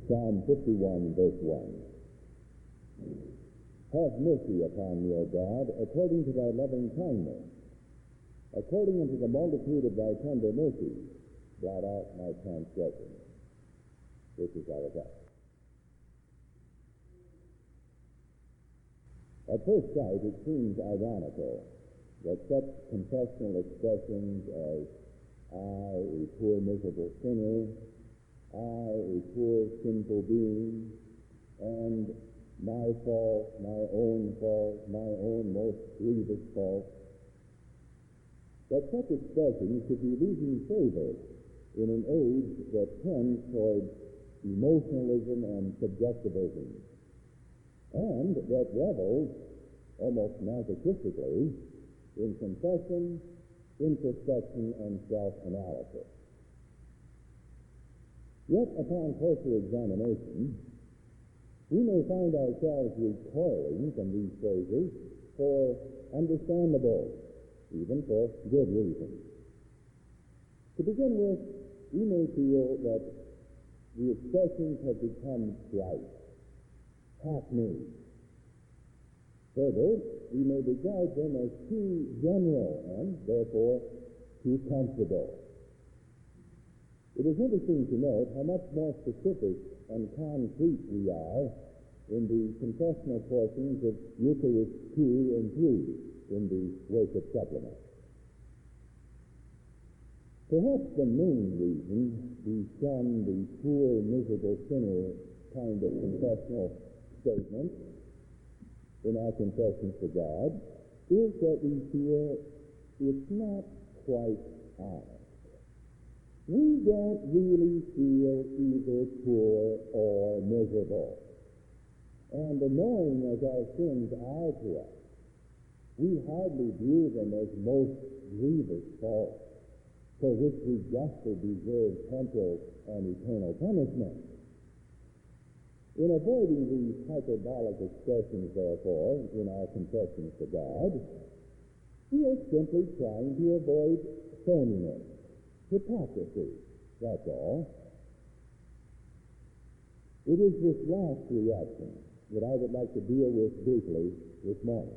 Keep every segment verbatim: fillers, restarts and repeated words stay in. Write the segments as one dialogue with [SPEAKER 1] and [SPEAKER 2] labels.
[SPEAKER 1] Psalm fifty-one, verse one. Have mercy upon me, O God, according to thy loving kindness. According unto the multitude of thy tender mercies, blot out my transgressions. This is our text. At first sight, it seems ironical that such confessional expressions as I, a poor miserable sinner, I, a poor sinful being, and my fault, my own fault, my own most grievous fault, that such expressions should be losing favor in an age that tends toward emotionalism and subjectivism, and that revels almost masochistically in confession, introspection, and self-analysis. Yet, upon closer examination, we may find ourselves recoiling from these phrases for understandable, even for good reasons. To begin with, we may feel that the expressions have become trite, hackneyed. Further, we may regard them as too general and, therefore, too comfortable. It is interesting to note how much more specific and concrete we are in the confessional portions of Eucharist two and three in the Worship Supplement. Perhaps the main reason we shun the poor, miserable sinner kind of confessional statement in our confessions to God is that we feel it's not quite honest. We don't really feel either poor or miserable. And annoying as our sins are to us, we hardly view them as most grievous faults for which we justly deserve temporal and eternal punishment. In avoiding these hyperbolic expressions, therefore, in our confessions to God, we are simply trying to avoid phoniness, hypocrisy, that's all. It is this last reaction that I would like to deal with briefly this morning.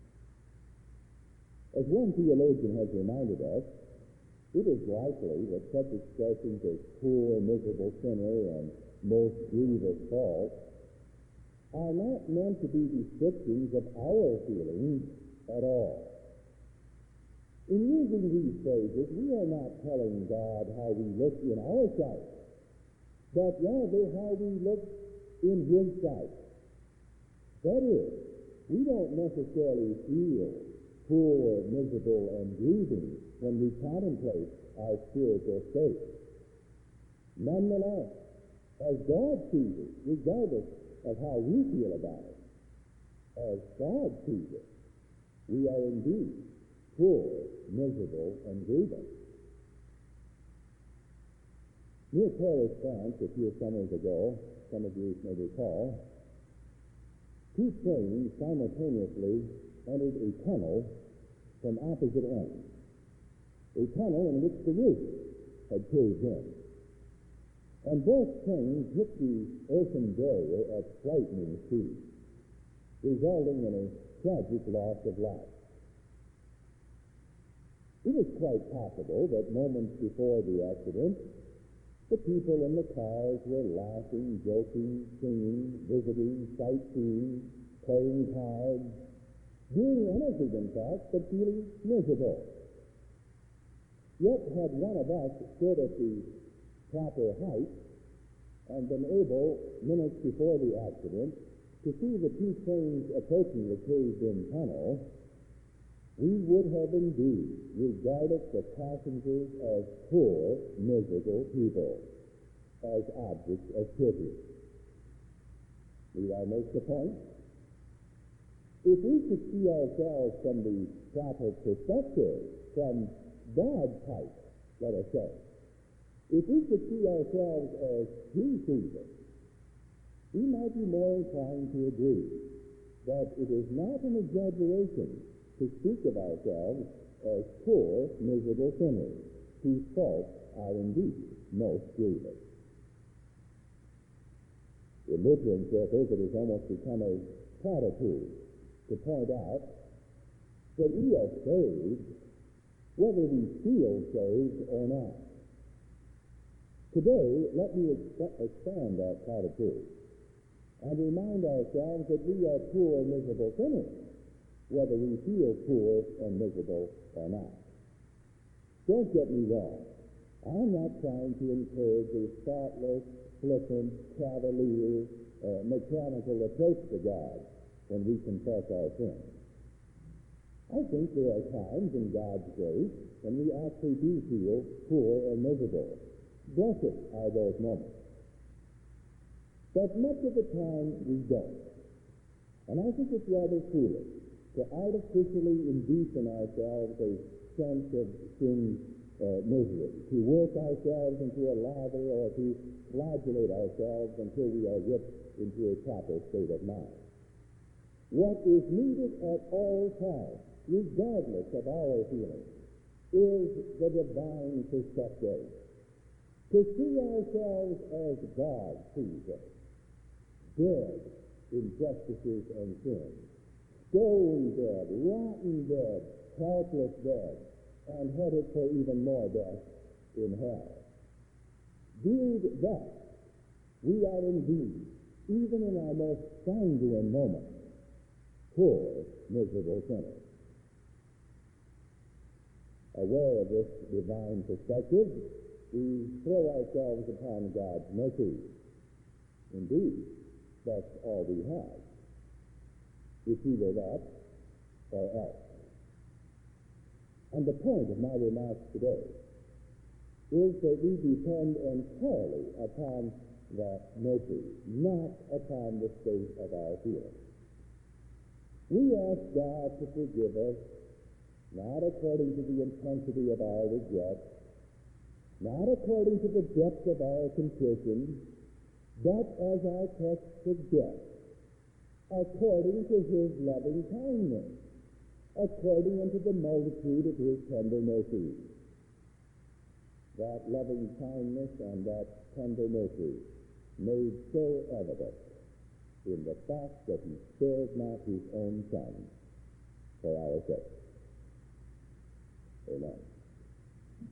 [SPEAKER 1] As one theologian has reminded us, it is likely that such expressions as poor, miserable sinner, and most grievous fault are not meant to be descriptions of our feelings at all. In using these phrases, we are not telling God how we look in our sight, but rather how we look in His sight. That is, we don't necessarily feel poor, miserable, and grieving when we contemplate our spiritual state. Nonetheless, as God sees it, regardless of how we feel about it, as God sees it, we are indeed poor, miserable, and grievous. Near Paris, France, a few summers ago, some of you may recall, two trains simultaneously entered a tunnel from opposite ends, a tunnel in which the roof had caved in. And both trains hit the earthen barrier at frightening speed, resulting in a tragic loss of life. It is quite possible that moments before the accident, the people in the cars were laughing, joking, singing, visiting, sightseeing, playing cards, doing anything, in fact, but feeling miserable. Yet had one of us stood at the proper height and been able, minutes before the accident, to see the two trains approaching the caved-in tunnel, we would have indeed regarded the passengers as poor, miserable people, as objects of pity. Need I make the point? If we could see ourselves from the proper perspective, from God's height, let us say, if we could see ourselves as He sees us, we might be more inclined to agree that it is not an exaggeration to speak of ourselves as poor, miserable sinners, whose faults are indeed most grievous. In Lutheran circles, it has almost become a platitude to point out that we are saved whether we feel saved or not. Today, let me exp- expand that platitude and remind ourselves that we are poor, miserable sinners, whether we feel poor and miserable or not. Don't get me wrong. I'm not trying to encourage a thoughtless, flippant, cavalier, uh, mechanical approach to God when we confess our sins. I think there are times in God's grace when we actually do feel poor and miserable. Blessed are those moments. But much of the time we don't. And I think it's rather foolish to artificially induce in ourselves a sense of sin uh, misery, to work ourselves into a lather or to flagellate ourselves until we are whipped into a proper state of mind. What is needed at all times, regardless of our feelings, is the divine perspective. To see ourselves as God sees us, dead in injustices and sins, stone dead, rotten dead, helpless dead, and headed for even more death in hell. Viewed thus, we are indeed, even in our most sanguine moments, poor, miserable sinners. Aware of this divine perspective, we throw ourselves upon God's mercy. Indeed, that's all we have. It's either that or else. And the point of my remarks today is that we depend entirely upon that mercy, not upon the state of our feelings. We ask God to forgive us, not according to the intensity of our regret, not according to the depth of our contrition, but as our text suggests, according to his loving kindness, according unto the multitude of his tender mercies. That loving kindness and that tender mercy made so evident in the fact that he spared not his own son for our sake. Amen.